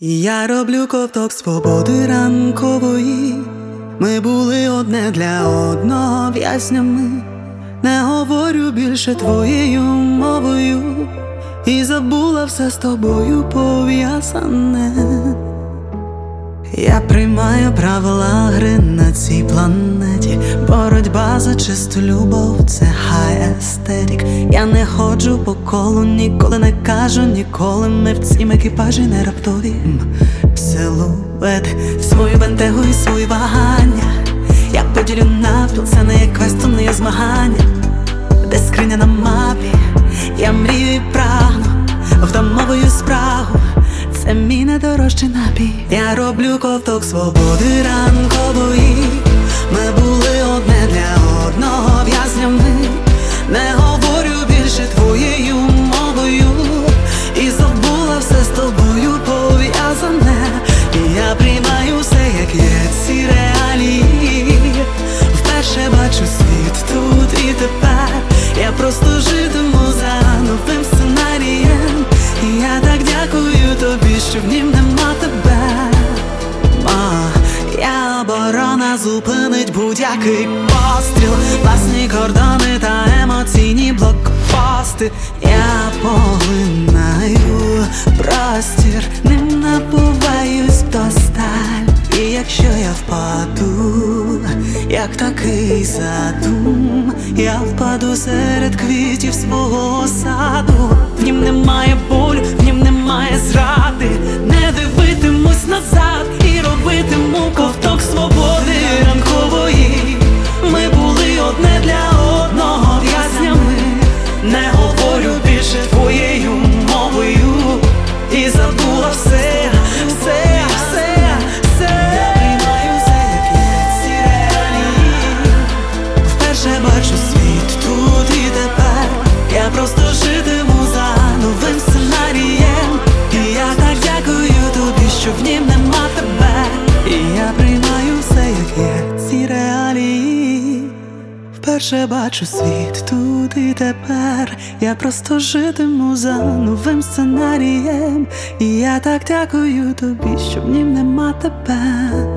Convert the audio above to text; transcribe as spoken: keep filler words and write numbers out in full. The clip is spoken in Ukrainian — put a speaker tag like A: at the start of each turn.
A: І я роблю ковток свободи ранкової. Ми були одне для одного в'язнями. Не говорю більше твоєю мовою, і забула все з тобою пов'язане. Я приймаю правила гри на цій планеті. Боротьба за чисту любов – це high aesthetic. Я не ходжу по колу, ніколи не кажу ніколи. Ми в цім екіпажі не раптові силуети. Свою бентегу і свої вагання я поділю навпіл, це не є квест, то не є змагання. Де скриня на мапі, я мрію і прагну, втамовую спрагу. Це мій найдорожчий напій. Я роблю ковток свободи ранкової. Ми були одне для одного в'язнями. Не говорю більше твоєю мовою, і забула все з тобою пов'язане. І я приймаю все, як є, ці реалії. Вперше бачу світ тут і тепер. Я просто житиму за новим сценарієм. І я так дякую тобі, що в нім нема тебе. Ма, я оборона, зупинить будь-який постріл. Власні кордони та емоційні блокпости. Я поглинаю простір, ним напуваюсь вдосталь. І якщо я впаду, як такий задум, я впаду серед квітів свого саду. В нім немає болю, в нім немає зради. Не дивитимусь назад і робитиму ковток свободи ранкової. Ми були одне для одного в'язнями. Не говорю більше твоєю мовою, і забула все, все, все, все. Я приймаю все, як є, ці реалії. Вперше бачу світ тут і тепер. Я просто житиму за новим сценарієм. І я так дякую тобі, що в нім нема тебе. І я приймаю все, як є, ці реалії. Вперше бачу світ тут і тепер. Я просто житиму за новим сценарієм. І я так дякую тобі, що в нім нема тебе.